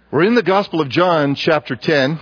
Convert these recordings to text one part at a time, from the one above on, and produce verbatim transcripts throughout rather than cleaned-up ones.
We're in the Gospel of John, chapter ten.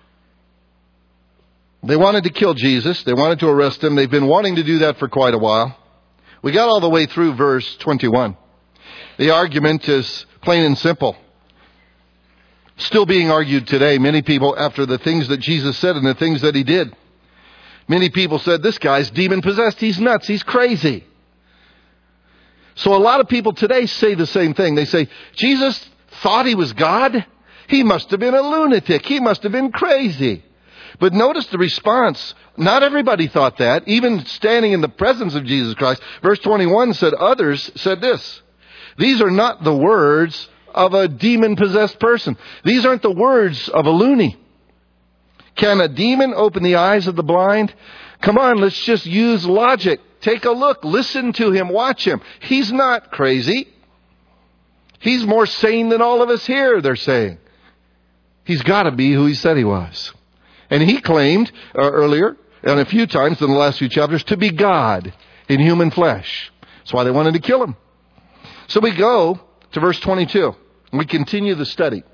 They wanted to kill Jesus. They wanted to arrest him. They've been wanting to do that for quite a while. We got all the way through verse twenty-one. The argument is plain and simple. Still being argued today. Many people, after the things that Jesus said and the things that he did, many people said, this guy's demon-possessed. He's nuts. He's crazy. So a lot of people today say the same thing. They say, Jesus thought he was God? He must have been a lunatic. He must have been crazy. But notice the response. Not everybody thought that. Even standing in the presence of Jesus Christ. Verse twenty-one said, others said this. These are not the words of a demon-possessed person. These aren't the words of a loony. Can a demon open the eyes of the blind? Come on, let's just use logic. Take a look. Listen to him. Watch him. He's not crazy. He's more sane than all of us here, they're saying. He's got to be who he said he was. And he claimed uh, earlier, and a few times in the last few chapters, to be God in human flesh. That's why they wanted to kill him. So we go to verse twenty-two. And we continue the study.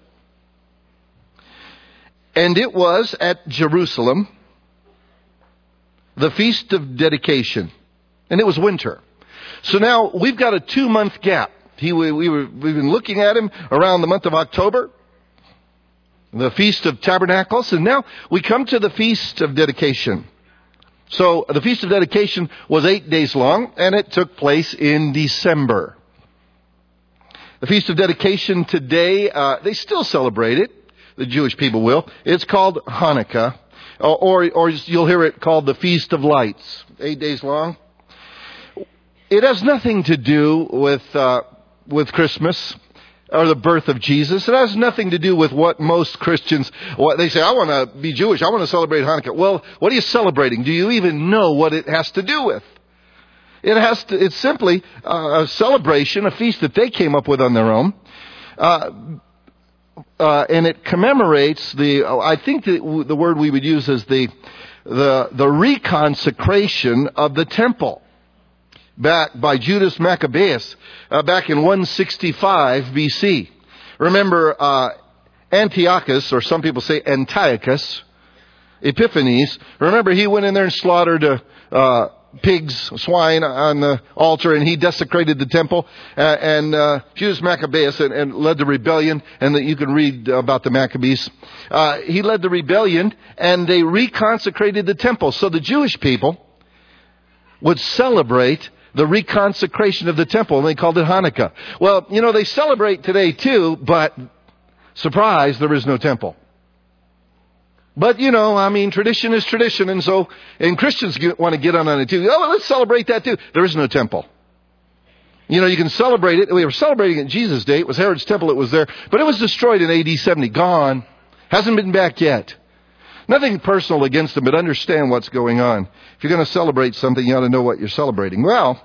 And it was at Jerusalem, the Feast of Dedication. And it was winter. So now we've got a two-month gap. He, we, we were, we've been looking at him around the month of October. The Feast of Tabernacles, and now we come to the Feast of Dedication. So the Feast of Dedication was eight days long, and it took place in December. The Feast of Dedication today, uh, they still celebrate it. The Jewish people will. It's called Hanukkah, or, or, or you'll hear it called the Feast of Lights. Eight days long. It has nothing to do with uh, with Christmas. Or the birth of Jesus. It has nothing to do with what most Christians, what they say, I want to be Jewish, I want to celebrate Hanukkah. Well, what are you celebrating? Do you even know what it has to do with? It has to, it's simply uh, a celebration, a feast that they came up with on their own. Uh, uh, and it commemorates the, I think the, the word we would use is the, the, the reconsecration of the temple. Back by Judas Maccabeus, uh, back in one sixty-five B C. Remember, uh, Antiochus, or some people say Antiochus, Epiphanes. Remember, he went in there and slaughtered uh, uh, pigs, swine on the altar, and he desecrated the temple. Uh, and uh, Judas Maccabeus and, and led the rebellion, and that you can read about the Maccabees. Uh, he led the rebellion, and they reconsecrated the temple. So the Jewish people would celebrate the reconsecration of the temple, and they called it Hanukkah. Well, you know, they celebrate today too, but surprise, there is no temple. But, you know, I mean, tradition is tradition, and so, and Christians get, want to get on on it too. Oh, well, let's celebrate that too. There is no temple. You know, you can celebrate it. We were celebrating it Jesus' day. It was Herod's temple. It was there. But it was destroyed in A D seventy. Gone. Hasn't been back yet. Nothing personal against them, but understand what's going on. If you're going to celebrate something, you ought to know what you're celebrating. Well,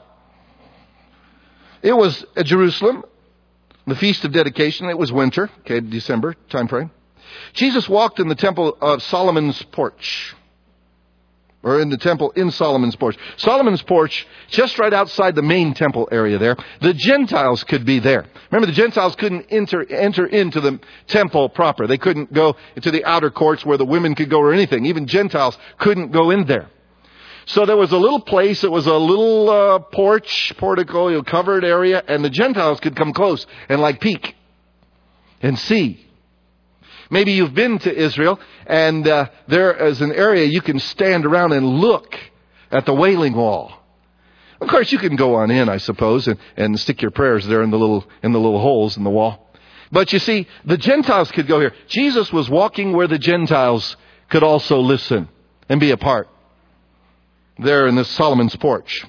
it was at Jerusalem, the Feast of Dedication. It was winter, okay, December time frame. Jesus walked in the temple of Solomon's porch, or in the temple in Solomon's porch. Solomon's porch, just right outside the main temple area there. The Gentiles could be there. Remember, the Gentiles couldn't enter enter into the temple proper. They couldn't go into the outer courts where the women could go or anything. Even Gentiles couldn't go in there. So there was a little place. It was a little uh, porch, portico, you know, covered area, and the Gentiles could come close and like peek and see. Maybe you've been to Israel, and uh, there is an area you can stand around and look at the Wailing Wall. Of course, you can go on in, I suppose, and, and stick your prayers there in the little in the little holes in the wall. But you see, the Gentiles could go here. Jesus was walking where the Gentiles could also listen and be a part. There in this Solomon's porch.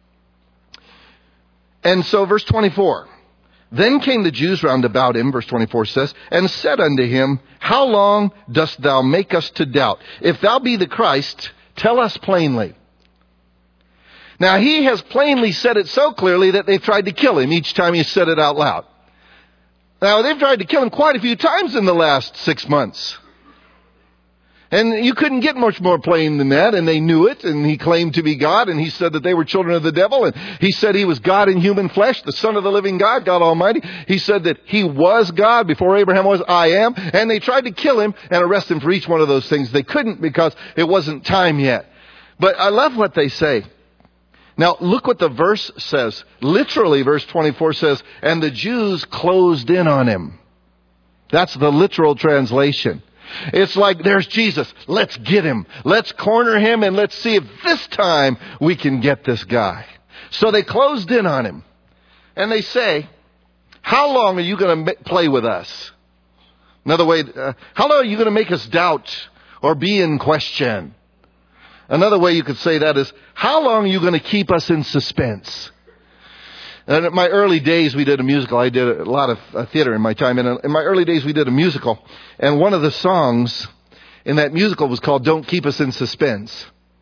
And so, verse twenty-four. Then came the Jews round about him, verse twenty-four says, and said unto him, how long dost thou make us to doubt? If thou be the Christ, tell us plainly. Now he has plainly said it so clearly that they've tried to kill him each time he said it out loud. Now they've tried to kill him quite a few times in the last six months. And you couldn't get much more plain than that, and they knew it, and he claimed to be God, and he said that they were children of the devil, and he said he was God in human flesh, the Son of the living God, God Almighty. He said that he was God before Abraham was, I am, and they tried to kill him and arrest him for each one of those things. They couldn't because it wasn't time yet. But I love what they say. Now, look what the verse says. Literally, verse twenty-four says, and the Jews closed in on him. That's the literal translation. It's like, there's Jesus. Let's get him. Let's corner him and let's see if this time we can get this guy. So they closed in on him. And they say, how long are you going to play with us? Another way, uh, how long are you going to make us doubt or be in question? Another way you could say that is, how long are you going to keep us in suspense? And in my early days, we did a musical. I did a lot of uh, theater in my time. And in my early days, we did a musical. And one of the songs in that musical was called Don't Keep Us in Suspense.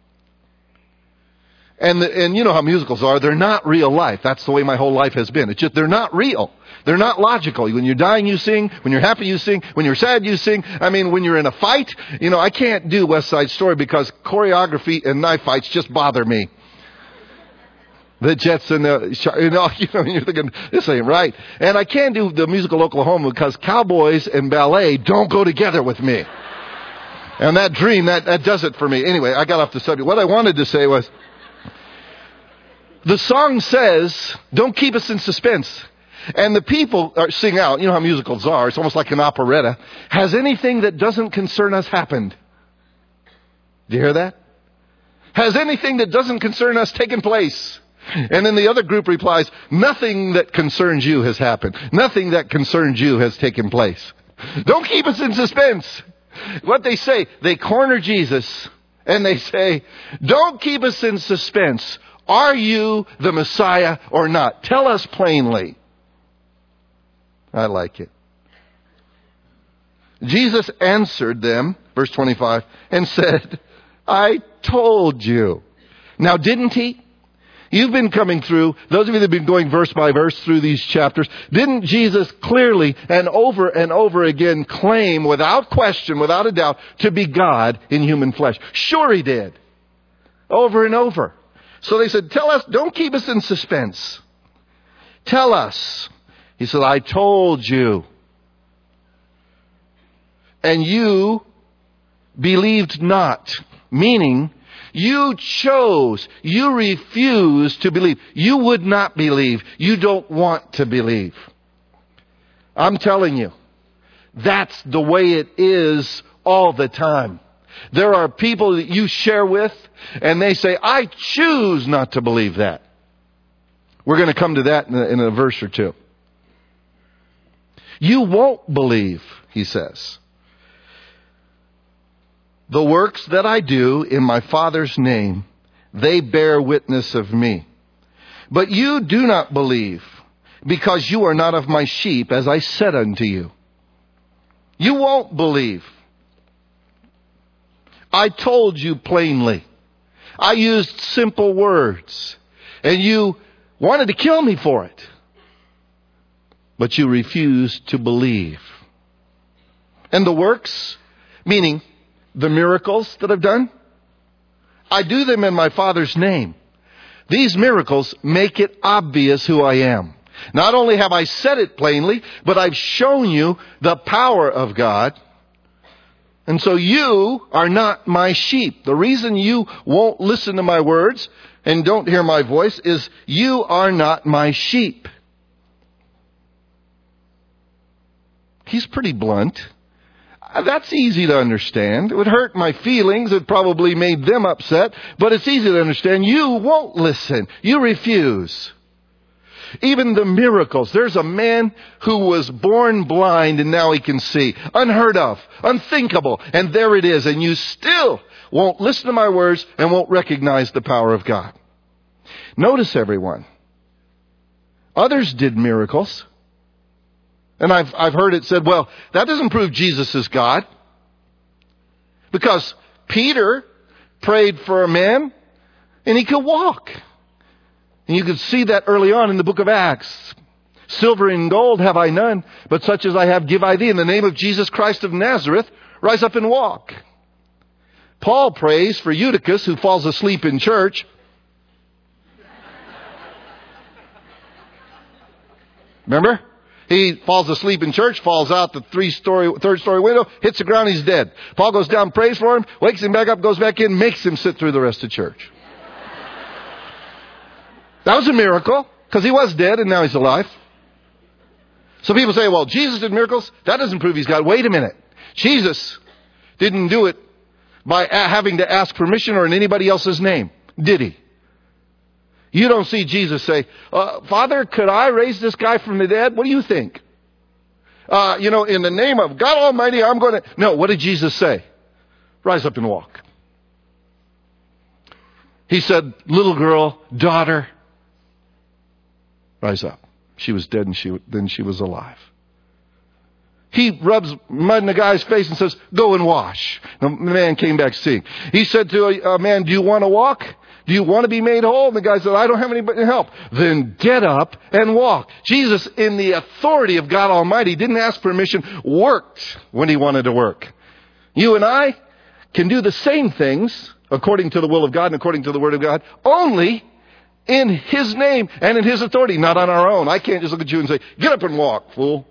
And the, and you know how musicals are. They're not real life. That's the way my whole life has been. It's just, they're not real. They're not logical. When you're dying, you sing. When you're happy, you sing. When you're sad, you sing. I mean, when you're in a fight, you know, I can't do West Side Story because choreography and knife fights just bother me. The Jets and the, you know, you know, you're thinking, this ain't right. And I can't do the musical Oklahoma because cowboys and ballet don't go together with me. And that dream, that, that does it for me. Anyway, I got off the subject. What I wanted to say was, the song says, don't keep us in suspense. And the people are, sing out, you know how musicals are, it's almost like an operetta. Has anything that doesn't concern us happened? Do you hear that? Has anything that doesn't concern us taken place? And then the other group replies, nothing that concerns you has happened. Nothing that concerns you has taken place. Don't keep us in suspense. What they say, they corner Jesus and they say, don't keep us in suspense. Are you the Messiah or not? Tell us plainly. I like it. Jesus answered them, verse twenty-five, and said, I told you. Now, didn't he? You've been coming through, those of you that have been going verse by verse through these chapters, didn't Jesus clearly and over and over again claim without question, without a doubt, to be God in human flesh? Sure he did. Over and over. So they said, tell us, don't keep us in suspense. Tell us. He said, I told you. And you believed not. Meaning, you chose, you refused to believe. You would not believe. You don't want to believe. I'm telling you, that's the way it is all the time. There are people that you share with, and they say, I choose not to believe that. We're going to come to that in a, in a verse or two. You won't believe, he says. The works that I do in my Father's name, they bear witness of me. But you do not believe, because you are not of my sheep, as I said unto you. You won't believe. I told you plainly. I used simple words, and you wanted to kill me for it. But you refused to believe. And the works, meaning the miracles that I've done, I do them in my Father's name. These miracles make it obvious who I am. Not only have I said it plainly, but I've shown you the power of God. And so you are not my sheep. The reason you won't listen to my words and don't hear my voice is you are not my sheep. He's pretty blunt. That's easy to understand. It would hurt my feelings. It probably made them upset. But it's easy to understand. You won't listen. You refuse. Even the miracles. There's a man who was born blind and now he can see. Unheard of. Unthinkable. And there it is. And you still won't listen to my words and won't recognize the power of God. Notice, everyone. Others did miracles. And I've, I've heard it said, well, that doesn't prove Jesus is God. Because Peter prayed for a man and he could walk. And you could see that early on in the book of Acts. Silver and gold have I none, but such as I have give I thee. In the name of Jesus Christ of Nazareth, rise up and walk. Paul prays for Eutychus, who falls asleep in church. Remember? He falls asleep in church, falls out the three-story, third-story window, hits the ground, he's dead. Paul goes down, prays for him, wakes him back up, goes back in, makes him sit through the rest of church. That was a miracle, because he was dead and now he's alive. So people say, well, Jesus did miracles. That doesn't prove he's God. Wait a minute. Jesus didn't do it by having to ask permission or in anybody else's name, did he? You don't see Jesus say, uh, Father, could I raise this guy from the dead? What do you think? Uh, you know, in the name of God Almighty, I'm going to... No, what did Jesus say? Rise up and walk. He said, little girl, daughter, rise up. She was dead and she, then she was alive. He rubs mud in the guy's face and says, go and wash. The man came back seeing. He said to a, a man, do you want to walk? Do you want to be made whole? And the guy said, I don't have anybody to help. Then get up and walk. Jesus, in the authority of God Almighty, didn't ask permission, worked when he wanted to work. You and I can do the same things according to the will of God and according to the Word of God, only in His name and in His authority, not on our own. I can't just look at you and say, get up and walk, fool.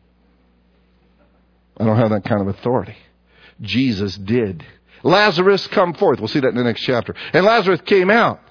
I don't have that kind of authority. Jesus did. Lazarus, come forth. We'll see that in the next chapter. And Lazarus came out.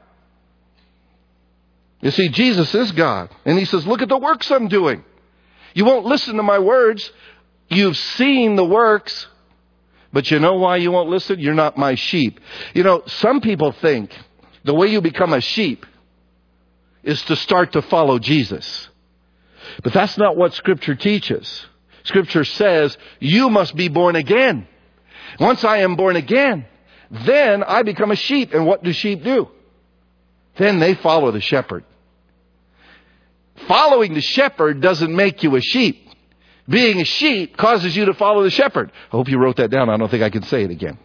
You see, Jesus is God. And He says, look at the works I'm doing. You won't listen to my words. You've seen the works. But you know why you won't listen? You're not my sheep. You know, some people think the way you become a sheep is to start to follow Jesus. But that's not what Scripture teaches. Scripture says, you must be born again. Once I am born again, then I become a sheep. And what do sheep do? Then they follow the shepherd. Following the shepherd doesn't make you a sheep. Being a sheep causes you to follow the shepherd. I hope you wrote that down. I don't think I can say it again.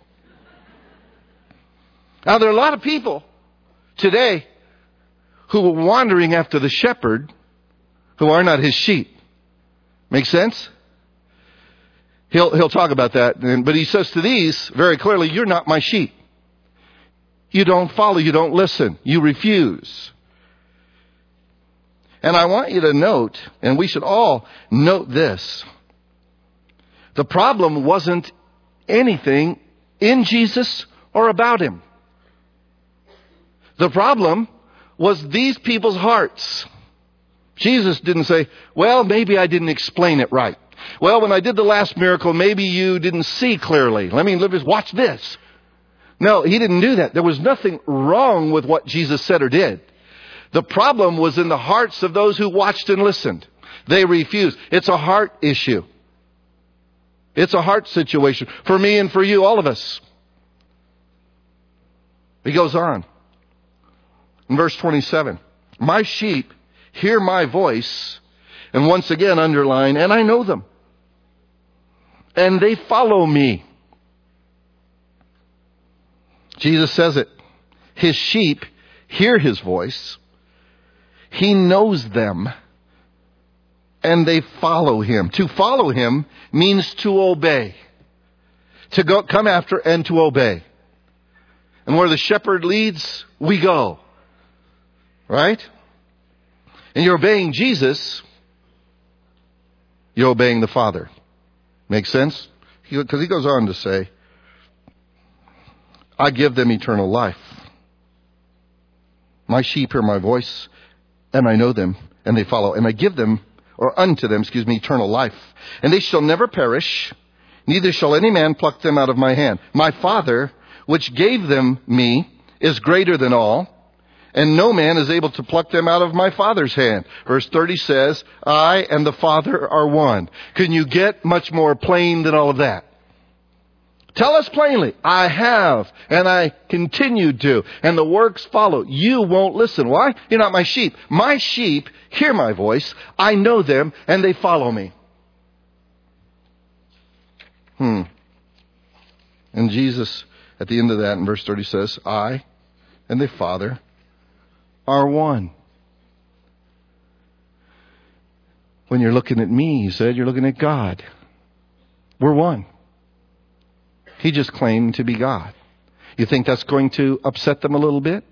Now, there are a lot of people today who are wandering after the shepherd who are not his sheep. Make sense? He'll, he'll talk about that. But he says to these very clearly, you're not my sheep. You don't follow. You don't listen. You refuse. And I want you to note, and we should all note this. The problem wasn't anything in Jesus or about Him. The problem was these people's hearts. Jesus didn't say, well, maybe I didn't explain it right. Well, when I did the last miracle, maybe you didn't see clearly. Let me watch this. No, He didn't do that. There was nothing wrong with what Jesus said or did. The problem was in the hearts of those who watched and listened. They refused. It's a heart issue. It's a heart situation for me and for you, all of us. He goes on. In verse twenty-seven, my sheep hear my voice, and once again underline, and I know them. And they follow me. Jesus says it. His sheep hear His voice. He knows them. And they follow Him. To follow Him means to obey. To go, come after and to obey. And where the shepherd leads, we go. Right? And you're obeying Jesus, you're obeying the Father. Make sense? Because he goes on to say, I give them eternal life. My sheep hear my voice, and I know them, and they follow. And I give them, or unto them, excuse me, eternal life. And they shall never perish, neither shall any man pluck them out of my hand. My Father, which gave them me, is greater than all, and no man is able to pluck them out of my Father's hand. Verse thirty says, I and the Father are one. Can you get much more plain than all of that? Tell us plainly, I have, and I continue to, and the works follow. You won't listen. Why? You're not my sheep. My sheep hear my voice. I know them, and they follow me. Hmm. And Jesus, at the end of that, in verse thirty says, I and the Father are one. When you're looking at me, He said, you're looking at God. We're one. He just claimed to be God. You think that's going to upset them a little bit?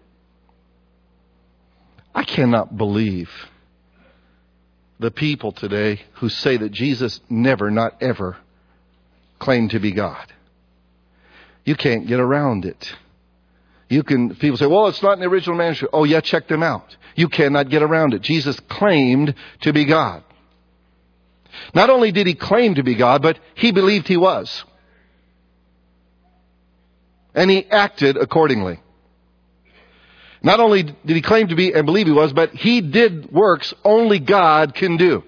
I cannot believe the people today who say that Jesus never, not ever, claimed to be God. You can't get around it. You can, people say, well, it's not in the original manuscript. Oh yeah, check them out. You cannot get around it. Jesus claimed to be God. Not only did he claim to be God, but he believed he was. And he acted accordingly. Not only did he claim to be and believe he was, but he did works only God can do.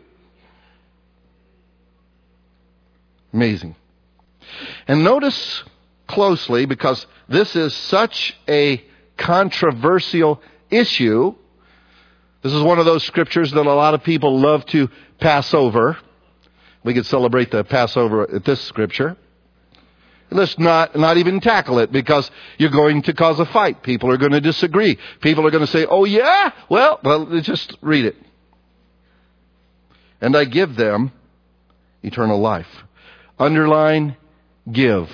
Amazing. And notice closely, because this is such a controversial issue. This is one of those scriptures that a lot of people love to pass over. We could celebrate the Passover at this scripture. Let's not, not even tackle it, because you're going to cause a fight. People are going to disagree. People are going to say, oh yeah? Well, well, just read it. And I give them eternal life. Underline, give.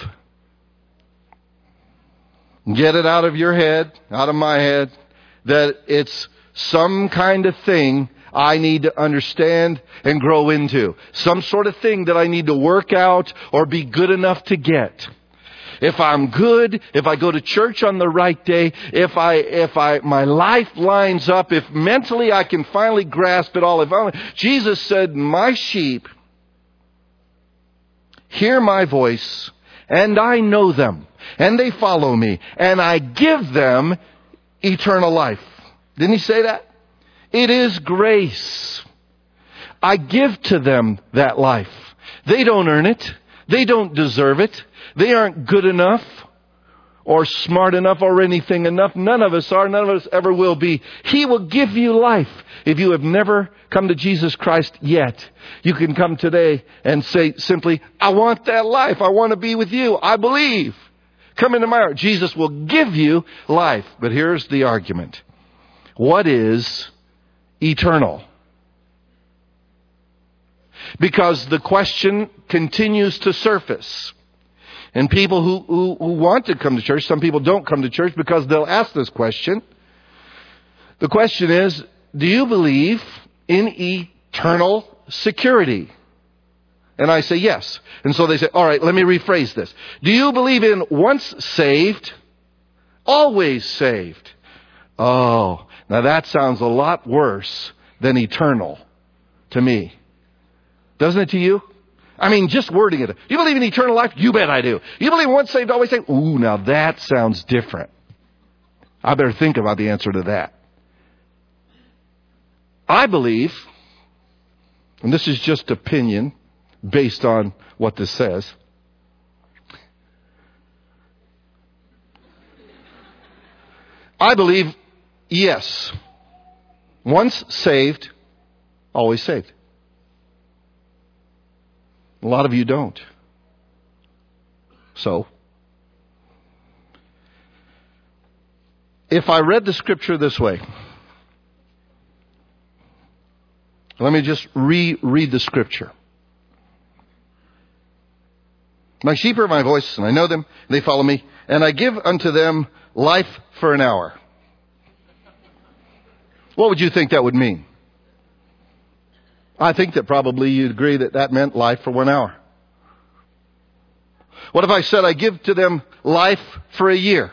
Get it out of your head, out of my head, that it's some kind of thing I need to understand and grow into. Some sort of thing that I need to work out or be good enough to get. If I'm good, if I go to church on the right day, if I, if I, my life lines up, if mentally I can finally grasp it all. If I, Jesus said, my sheep hear my voice, and I know them, and they follow me, and I give them eternal life. Didn't he say that? It is grace. I give to them that life. They don't earn it. They don't deserve it. They aren't good enough or smart enough or anything enough. None of us are. None of us ever will be. He will give you life. If you have never come to Jesus Christ yet, you can come today and say simply, I want that life. I want to be with you. I believe. Come into my heart. Jesus will give you life. But here's the argument. What is eternal? Because the question continues to surface. And people who, who, who want to come to church, some people don't come to church because they'll ask this question. The question is, do you believe in eternal security? And I say yes. And so they say, all right, let me rephrase this. Do you believe in once saved, always saved? Oh, now that sounds a lot worse than eternal to me. Doesn't it to you? I mean, just wording it. You believe in eternal life? You bet I do. You believe in once saved, always saved? Ooh, now that sounds different. I better think about the answer to that. I believe, and this is just opinion based on what this says, I believe, yes, once saved, always saved. A lot of you don't. So, if I read the scripture this way, let me just reread the scripture. My sheep hear my voice, and I know them, and they follow me, and I give unto them life for an hour. What would you think that would mean? I think that probably you'd agree that that meant life for one hour. What if I said I give to them life for a year?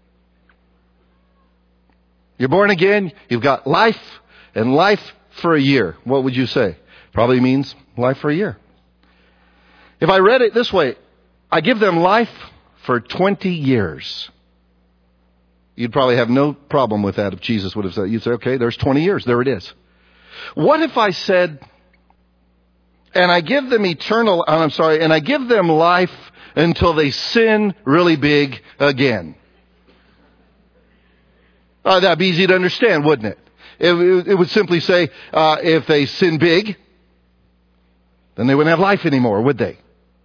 You're born again, you've got life and life for a year. What would you say? Probably means life for a year. If I read it this way, I give them life for twenty years. You'd probably have no problem with that if Jesus would have said, you'd say, okay, there's twenty years. There it is. What if I said, and I give them eternal, I'm sorry, and I give them life until they sin really big again? Uh, that'd be easy to understand, wouldn't it? It, it would simply say, uh, if they sin big, then they wouldn't have life anymore, would they?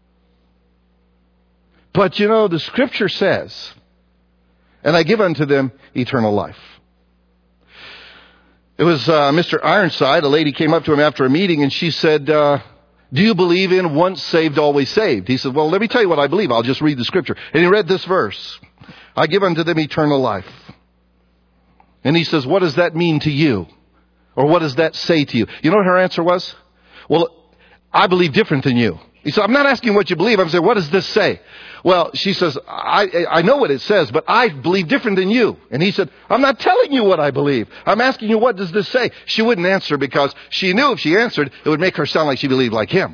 But you know, the scripture says, and I give unto them eternal life. It was uh, Mister Ironside. A lady came up to him after a meeting and she said, uh, do you believe in once saved, always saved? He said, well, let me tell you what I believe. I'll just read the scripture. And he read this verse. I give unto them eternal life. And he says, what does that mean to you? Or what does that say to you? You know what her answer was? Well, I believe different than you. He said, I'm not asking what you believe. I'm saying, what does this say? Well, she says, I, I know what it says, but I believe different than you. And he said, I'm not telling you what I believe. I'm asking you, what does this say? She wouldn't answer because she knew if she answered, it would make her sound like she believed like him.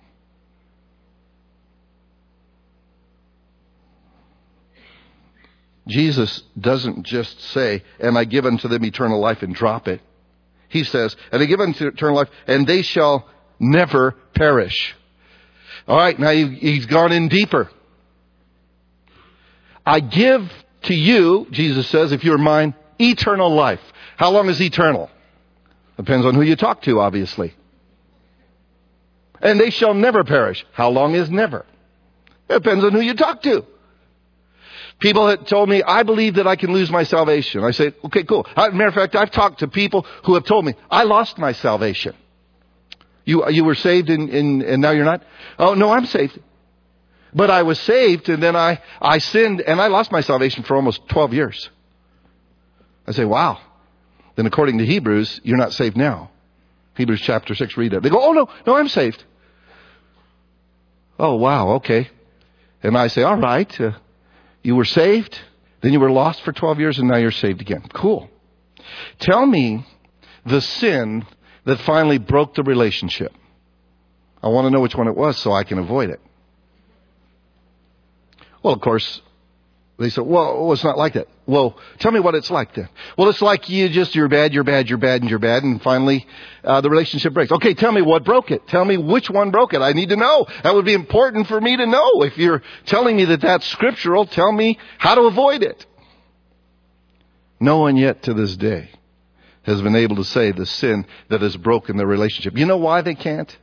Jesus doesn't just say, and I give unto them eternal life and drop it. He says, and I give unto them eternal life and they shall never perish. All right, now he's gone in deeper. I give to you, Jesus says, if you're mine, eternal life. How long is eternal? Depends on who you talk to, obviously. And they shall never perish. How long is never? It depends on who you talk to. People had told me, I believe that I can lose my salvation. I say, okay, cool. As a matter of fact, I've talked to people who have told me, I lost my salvation. You you were saved and, and, and now you're not? Oh, no, I'm saved. But I was saved and then I, I sinned and I lost my salvation for almost twelve years. I say, wow. Then according to Hebrews, you're not saved now. Hebrews chapter six, read it. They go, oh, no, no, I'm saved. Oh, wow, okay. And I say, all right, uh, you were saved, then you were lost for twelve years and now you're saved again. Cool. Tell me the sin that finally broke the relationship. I want to know which one it was so I can avoid it. Well, of course, they said, well, it's not like that. Well, tell me what it's like then. Well, it's like you just, you're bad, you're bad, you're bad, and you're bad, and finally uh, the relationship breaks. Okay, tell me what broke it. Tell me which one broke it. I need to know. That would be important for me to know. If you're telling me that that's scriptural, tell me how to avoid it. No one yet to this day has been able to say the sin that has broken the relationship. You know why they can't?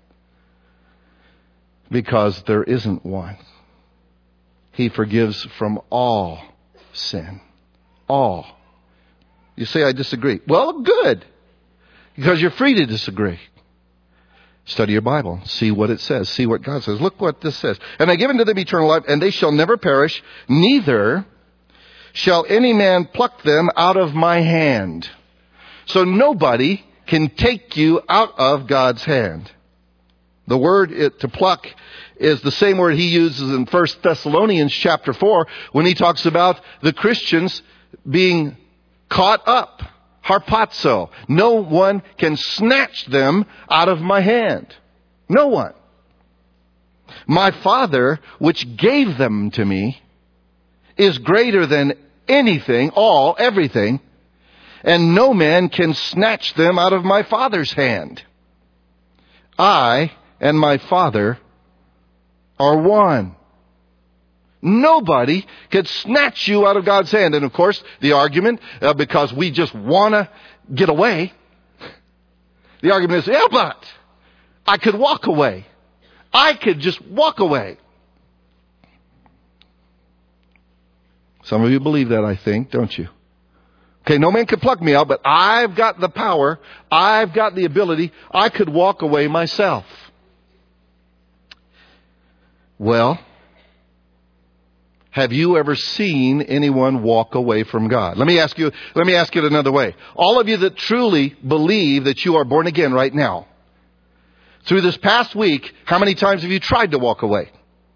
Because there isn't one. He forgives from all sin. All. You say, I disagree. Well, good. Because you're free to disagree. Study your Bible. See what it says. See what God says. Look what this says. And I give unto them eternal life, and they shall never perish, neither shall any man pluck them out of my hand. So nobody can take you out of God's hand. The word it, to pluck is the same word he uses in First Thessalonians chapter four when he talks about the Christians being caught up. Harpazo. No one can snatch them out of my hand. No one. My Father, which gave them to me, is greater than anything, all, everything, and no man can snatch them out of my Father's hand. I and my Father are one. Nobody could snatch you out of God's hand. And of course, the argument, uh, because we just want to get away, the argument is, yeah, but I could walk away. I could just walk away. Some of you believe that, I think, don't you? Okay, no man can pluck me out, but I've got the power. I've got the ability. I could walk away myself. Well, have you ever seen anyone walk away from God? Let me ask you, let me ask it another way. All of you that truly believe that you are born again right now, through this past week, how many times have you tried to walk away?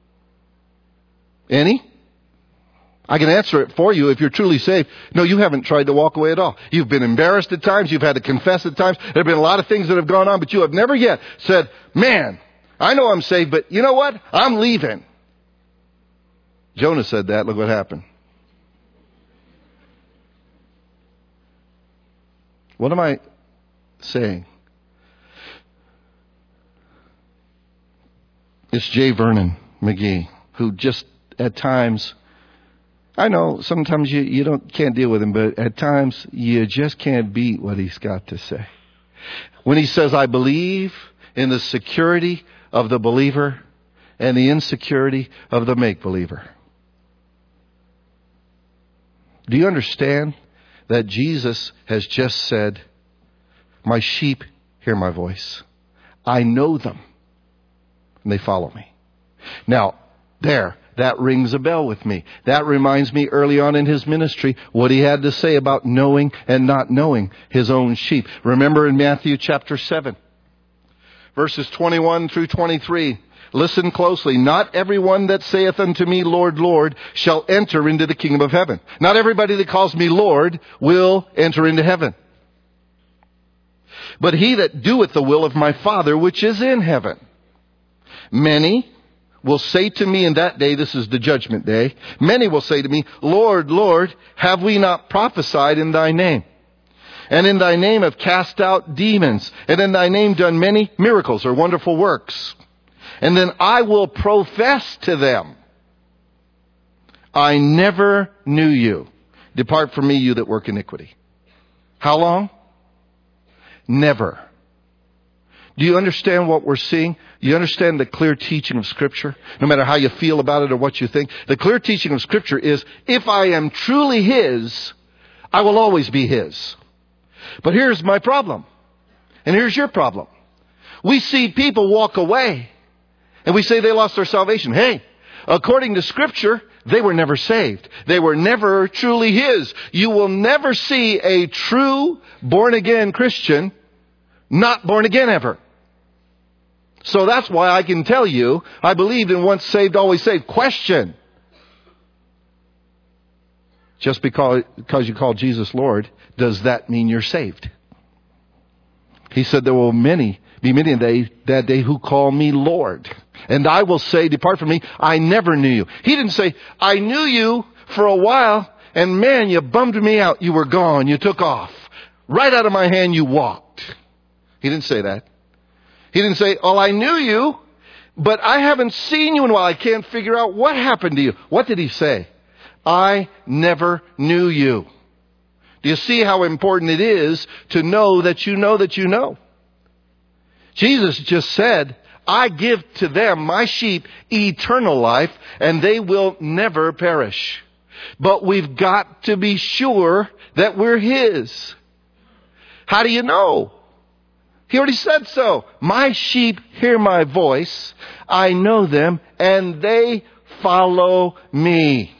Any? I can answer it for you if you're truly saved. No, you haven't tried to walk away at all. You've been embarrassed at times. You've had to confess at times. There have been a lot of things that have gone on, but you have never yet said, man, I know I'm saved, but you know what? I'm leaving. Jonah said that. Look what happened. What am I saying? It's J. Vernon McGee, who just at times, I know sometimes you, you don't can't deal with him, but at times you just can't beat what he's got to say. When he says, I believe in the security of the believer and the insecurity of the make-believer. Do you understand that Jesus has just said, my sheep hear my voice. I know them and they follow me. Now, There. That rings a bell with me. That reminds me early on in his ministry what he had to say about knowing and not knowing his own sheep. Remember in Matthew chapter seven, verses twenty-one through twenty-three. Listen closely. Not everyone that saith unto me, Lord, Lord, shall enter into the kingdom of heaven. Not everybody that calls me Lord will enter into heaven. But he that doeth the will of my Father which is in heaven. Many will say to me in that day, this is the judgment day, many will say to me, Lord, Lord, have we not prophesied in thy name? And in thy name have cast out demons, and in thy name done many miracles or wonderful works. And then I will profess to them, I never knew you. Depart from me, you that work iniquity. How long? Never. Do you understand what we're seeing? You understand the clear teaching of Scripture? No matter how you feel about it or what you think. The clear teaching of Scripture is, if I am truly His, I will always be His. But here's my problem. And here's your problem. We see people walk away. And we say they lost their salvation. Hey, according to Scripture, they were never saved. They were never truly His. You will never see a true born-again Christian not born again ever. So that's why I can tell you, I believe in once saved, always saved. Question. Just because, because you call Jesus Lord, does that mean you're saved? He said there will many, be many in day, that day who call me Lord. And I will say, depart from me, I never knew you. He didn't say, I knew you for a while, and man, you bummed me out. You were gone. You took off. Right out of my hand, you walked. He didn't say that. He didn't say, oh, I knew you, but I haven't seen you in a while. I can't figure out what happened to you. What did he say? I never knew you. Do you see how important it is to know that you know that you know? Jesus just said, I give to them, my sheep, eternal life, and they will never perish. But we've got to be sure that we're His. How do you know? He already said so. My sheep hear my voice. I know them, and they follow me.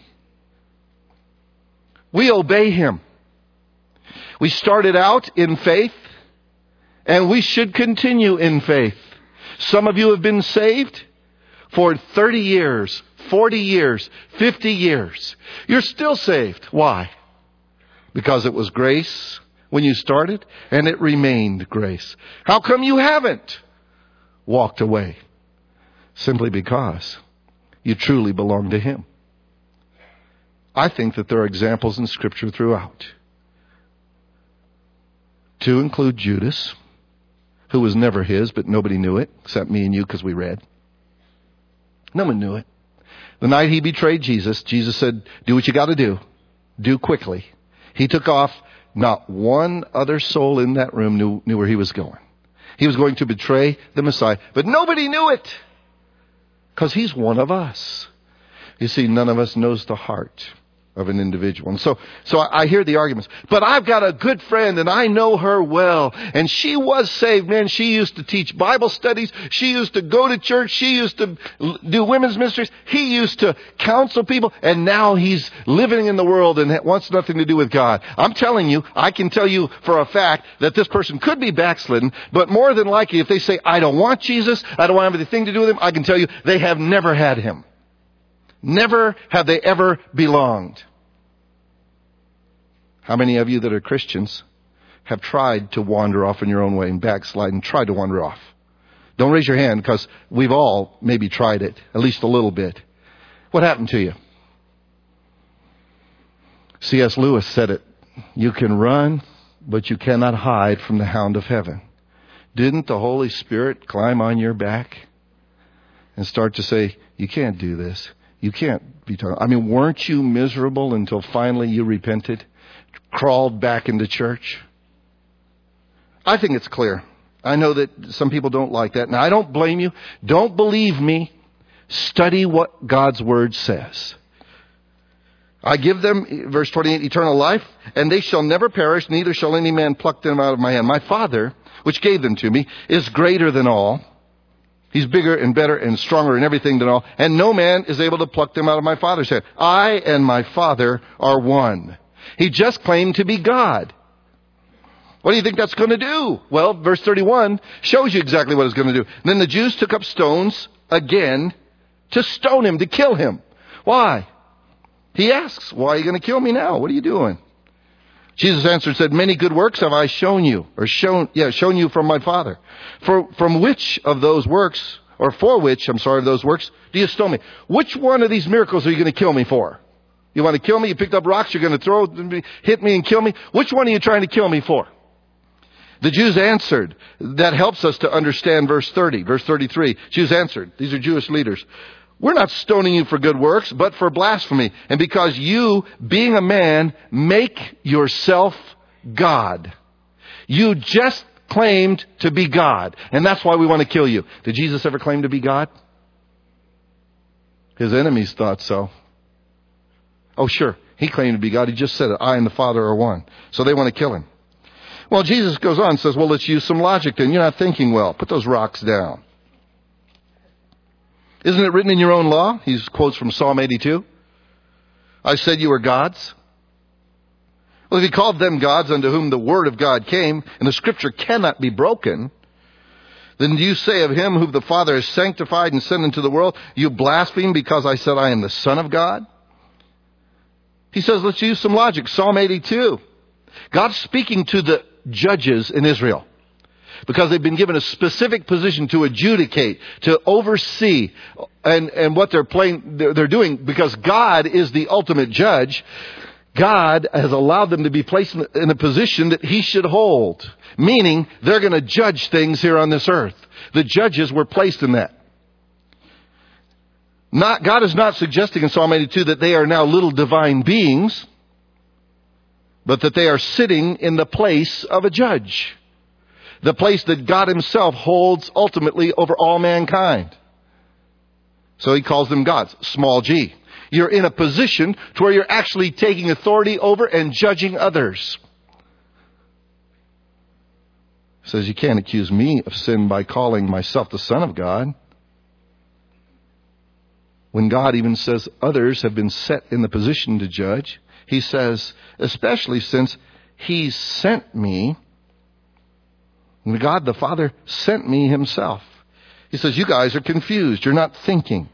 We obey Him. We started out in faith, and we should continue in faith. Some of you have been saved for thirty years, forty years, fifty years. You're still saved. Why? Because it was grace when you started, and it remained grace. How come you haven't walked away? Simply because you truly belong to Him. I think that there are examples in Scripture throughout. To include Judas, who was never His, but nobody knew it, except me and you because we read. No one knew it. The night he betrayed Jesus, Jesus said, do what you got to do. Do quickly. He took off. Not one other soul in that room knew, knew where he was going. He was going to betray the Messiah. But nobody knew it. Because He's one of us. You see, none of us knows the heart of an individual. And so, so I hear the arguments. But I've got a good friend and I know her well. And she was saved, man. She used to teach Bible studies. She used to go to church. She used to do women's ministries. He used to counsel people. And now he's living in the world and wants nothing to do with God. I'm telling you, I can tell you for a fact that this person could be backslidden. But more than likely, if they say, I don't want Jesus, I don't want anything to do with Him, I can tell you they have never had Him. Never have they ever belonged. How many of you that are Christians have tried to wander off in your own way and backslide and tried to wander off? Don't raise your hand because we've all maybe tried it, at least a little bit. What happened to you? C S Lewis said it. You can run, but you cannot hide from the hound of heaven. Didn't the Holy Spirit climb on your back and start to say, you can't do this? You can't be talking. I mean, weren't you miserable until finally you repented, crawled back into church? I think it's clear. I know that some people don't like that. Now, I don't blame you. Don't believe me. Study what God's Word says. I give them, verse twenty-eight, eternal life, and they shall never perish, neither shall any man pluck them out of my hand. My Father, which gave them to me, is greater than all, He's bigger and better and stronger and everything than all. And no man is able to pluck them out of my Father's hand. I and my Father are one. He just claimed to be God. What do you think that's going to do? Well, verse thirty-one shows you exactly what it's going to do. Then the Jews took up stones again to stone him, to kill him. Why? He asks, why are you going to kill me now? What are you doing? Jesus answered and said, many good works have I shown you, or shown, yeah, shown you from my Father. For, from which of those works, or for which, I'm sorry, of those works, do you stone me? Which one of these miracles are you going to kill me for? You want to kill me? You picked up rocks, you're going to throw, hit me and kill me? Which one are you trying to kill me for? The Jews answered. That helps us to understand verse thirty, verse thirty-three. Jews answered. These are Jewish leaders. We're not stoning you for good works, but for blasphemy. And because you, being a man, make yourself God. You just claimed to be God. And that's why we want to kill you. Did Jesus ever claim to be God? His enemies thought so. Oh, sure. He claimed to be God. He just said it. I and the Father are one. So they want to kill him. Well, Jesus goes on and says, well, let's use some logic then. You're not thinking well. Put those rocks down. Isn't it written in your own law? He quotes from Psalm eighty-two. I said you were gods. Well, if he called them gods unto whom the word of God came, and the scripture cannot be broken, then do you say of him whom the Father has sanctified and sent into the world, you blaspheme because I said I am the Son of God? He says, let's use some logic. Psalm eighty-two. God's speaking to the judges in Israel, because they've been given a specific position to adjudicate, to oversee, and, and what they're playing, they're, they're doing, because God is the ultimate judge. God has allowed them to be placed in, in a position that he should hold, meaning they're going to judge things here on this earth. The judges were placed in that. Not, God is not suggesting in Psalm eighty-two that they are now little divine beings, but that they are sitting in the place of a judge. The place that God himself holds ultimately over all mankind. So he calls them gods, small g. You're in a position to where you're actually taking authority over and judging others. He says, you can't accuse me of sin by calling myself the Son of God. When God even says others have been set in the position to judge, he says, especially since he sent me, and God the Father sent me himself. He says, you guys are confused. You're not thinking.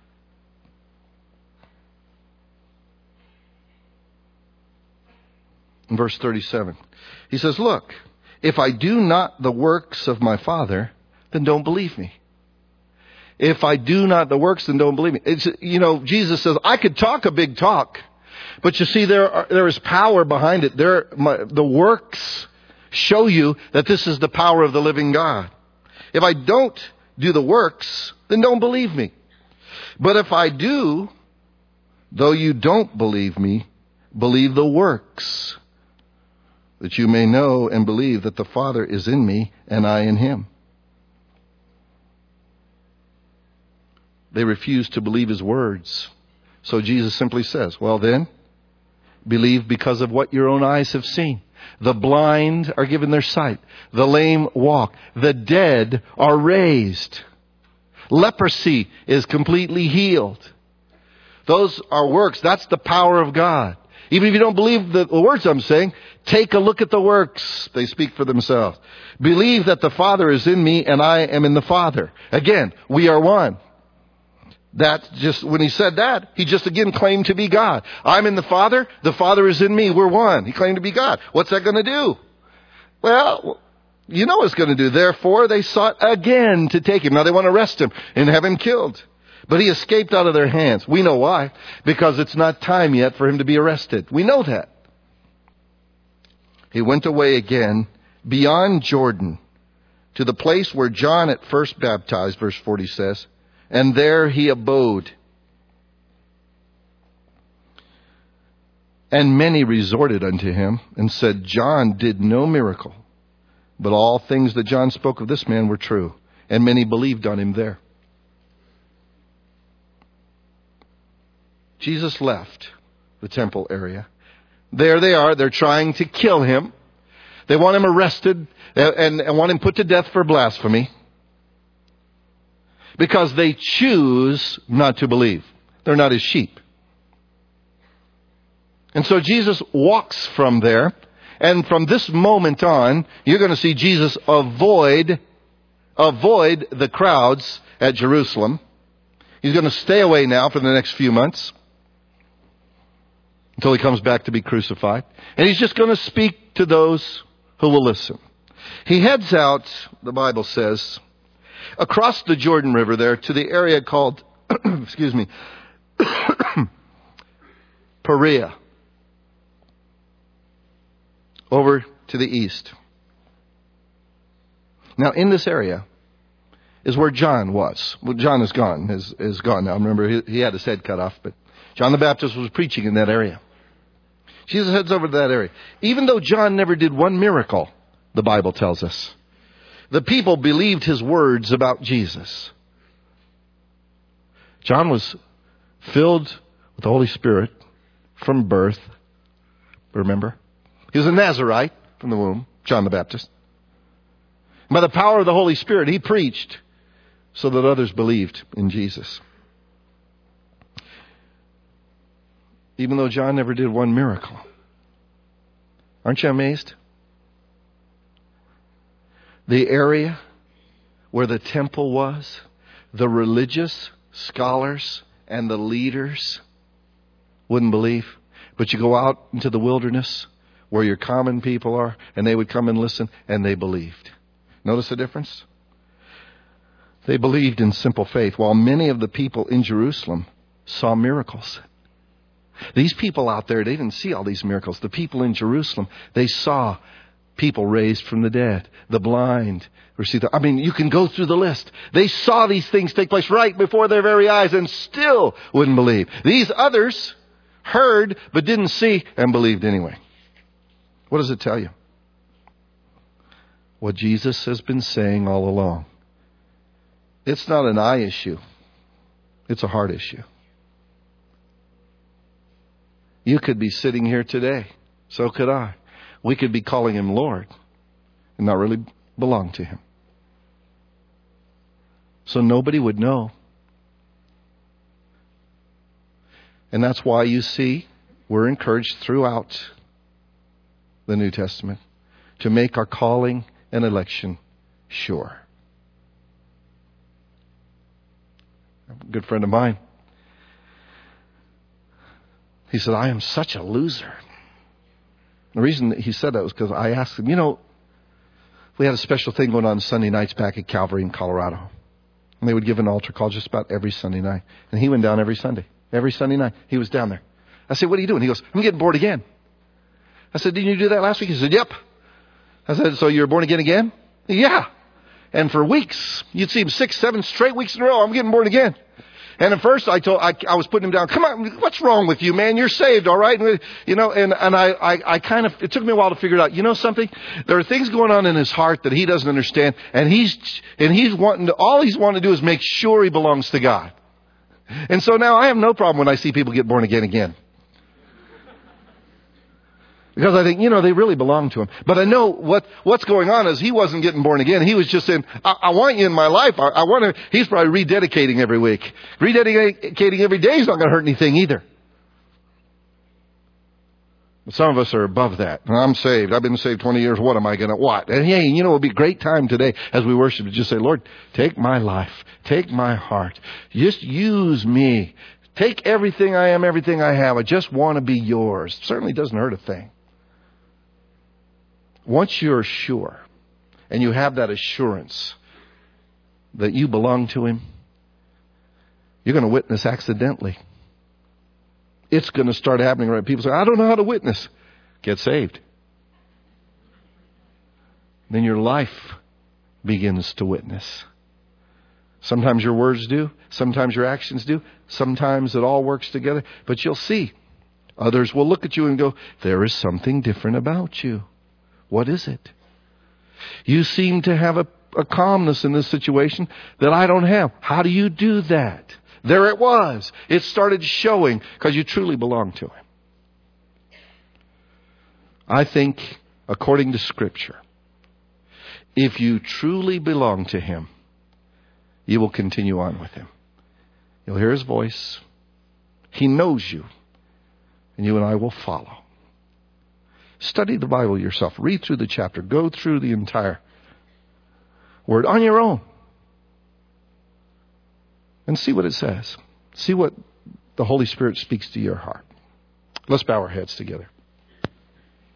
In verse thirty-seven, he says, look, if I do not the works of my Father, then don't believe me. If I do not the works, then don't believe me. It's, you know, Jesus says, I could talk a big talk, but you see, there are, there is power behind it. There, my, the works show you that this is the power of the living God. If I don't do the works, then don't believe me. But if I do, though you don't believe me, believe the works, that you may know and believe that the Father is in me and I in him. They refuse to believe his words. So Jesus simply says, well then, believe because of what your own eyes have seen. The blind are given their sight. The lame walk. The dead are raised. Leprosy is completely healed. Those are works. That's the power of God. Even if you don't believe the words I'm saying, take a look at the works. They speak for themselves. Believe that the Father is in me and I am in the Father. Again, we are one. That just, when he said that, he just again claimed to be God. I'm in the Father, the Father is in me, we're one. He claimed to be God. What's that going to do? Well, you know what it's going to do. Therefore, they sought again to take him. Now they want to arrest him and have him killed. But he escaped out of their hands. We know why. Because it's not time yet for him to be arrested. We know that. He went away again beyond Jordan to the place where John at first baptized, verse forty says, and there he abode. And many resorted unto him and said, John did no miracle, but all things that John spoke of this man were true. And many believed on him there. Jesus left the temple area. There they are. They're trying to kill him. They want him arrested and, and want him put to death for blasphemy. because they choose not to believe. They're not his sheep. And so Jesus walks from there. And from this moment on, you're going to see Jesus avoid, avoid the crowds at Jerusalem. He's going to stay away now for the next few months until he comes back to be crucified. And he's just going to speak to those who will listen. He heads out, the Bible says, across the Jordan River there to the area called, excuse me, Perea. Over to the east. Now, in this area is where John was. Well, John is gone, is, is gone now. Remember, he, he had his head cut off, but John the Baptist was preaching in that area. Jesus heads over to that area. Even though John never did one miracle, the Bible tells us, the people believed his words about Jesus. John was filled with the Holy Spirit from birth. Remember? He was a Nazarite from the womb, John the Baptist. By the power of the Holy Spirit, he preached so that others believed in Jesus. Even though John never did one miracle. Aren't you amazed? The area where the temple was, the religious scholars and the leaders wouldn't believe. But you go out into the wilderness where your common people are, and they would come and listen, and they believed. Notice the difference? They believed in simple faith, while many of the people in Jerusalem saw miracles. These people out there, they didn't see all these miracles. The people in Jerusalem, they saw people raised from the dead, the blind received. The, I mean, you can go through the list. They saw these things take place right before their very eyes and still wouldn't believe. These others heard but didn't see and believed anyway. What does it tell you? What Jesus has been saying all along. It's not an eye issue. It's a heart issue. You could be sitting here today. So could I. We could be calling him Lord and not really belong to him. So nobody would know. And that's why you see we're encouraged throughout the New Testament to make our calling and election sure. A good friend of mine, he said, I am such a loser. The reason that he said that was because I asked him, you know, we had a special thing going on Sunday nights back at Calvary in Colorado. And they would give an altar call just about every Sunday night. And he went down every Sunday. Every Sunday night, he was down there. I said, what are you doing? He goes, I'm getting born again. I said, didn't you do that last week? He said, yep. I said, so you're born again again? Yeah. And for weeks, you'd see him six, seven straight weeks in a row, I'm getting born again. And at first I told, I, I was putting him down, come on, what's wrong with you, man? You're saved, all right? And, you know, and, and I, I, I kind of, it took me a while to figure it out. You know something? There are things going on in his heart that he doesn't understand. And he's, and he's wanting to, all he's wanting to do is make sure he belongs to God. And so now I have no problem when I see people get born again again. Because I think, you know, they really belong to him. But I know what, what's going on is he wasn't getting born again. He was just saying, I, I want you in my life. I, I want to, he's probably rededicating every week. Rededicating every day is not going to hurt anything either. But some of us are above that. And I'm saved. I've been saved twenty years. What am I going to, what? And hey, you know, it'll be a great time today as we worship to just say, Lord, take my life. Take my heart. Just use me. Take everything I am, everything I have. I just want to be yours. It certainly doesn't hurt a thing. Once you're sure, and you have that assurance that you belong to him, you're going to witness accidentally. It's going to start happening, right? People say, I don't know how to witness. Get saved. Then your life begins to witness. Sometimes your words do. Sometimes your actions do. Sometimes it all works together. But you'll see. Others will look at you and go, there is something different about you. What is it? You seem to have a, a calmness in this situation that I don't have. How do you do that? There it was. It started showing because you truly belong to him. I think, according to Scripture, if you truly belong to him, you will continue on with him. You'll hear his voice. He knows you. And you and I will follow. Study the Bible yourself. Read through the chapter. Go through the entire word on your own. And see what it says. See what the Holy Spirit speaks to your heart. Let's bow our heads together.